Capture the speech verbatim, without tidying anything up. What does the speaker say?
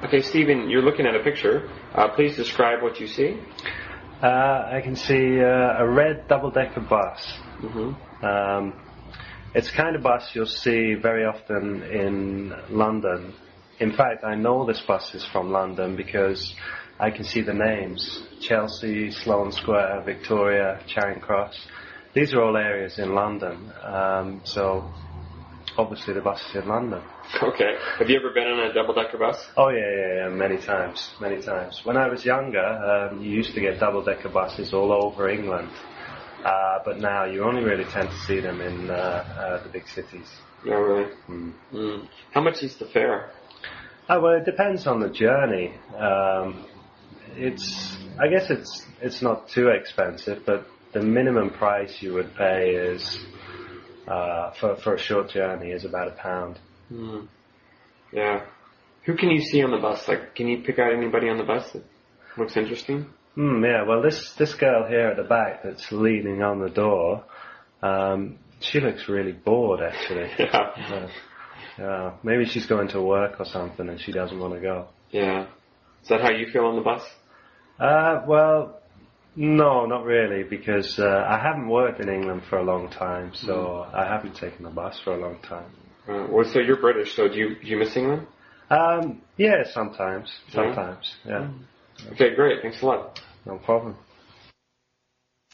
Okay, Stephen, you're looking at a picture. Uh, please describe what you see. Uh, I can see uh, a red double-decker bus. Mm-hmm. Um, it's the kind of bus you'll see very often in London. In fact, I know this bus is from London because I can see the names. Chelsea, Sloane Square, Victoria, Charing Cross. These are all areas in London. Um, so, obviously the bus is in London. Okay. Have you ever been on a double-decker bus? Oh, yeah, yeah, yeah, many times, many times. When I was younger, um, you used to get double-decker buses all over England. Uh, but now you only really tend to see them in uh, uh, the big cities. No, really? Mm. Mm. How much is the fare? Oh, well, it depends on the journey. Um, it's, I guess it's it's not too expensive, but the minimum price you would pay is uh, for for a short journey is about a pound. Mm. Yeah. Who can you see on the bus? Like, can you pick out anybody on the bus that looks interesting? Mm, yeah. Well, this this girl here at the back that's leaning on the door, um, she looks really bored actually. Yeah. Uh, yeah. Maybe she's going to work or something and she doesn't want to go. Yeah. Is that how you feel on the bus? Uh, well, no, not really, because uh, I haven't worked in England for a long time, so mm. I haven't taken the bus for a long time. Uh, well, so you're British, so do you, do you miss England? Um, yeah, sometimes, sometimes, yeah. yeah. Okay, great. Thanks a lot. No problem.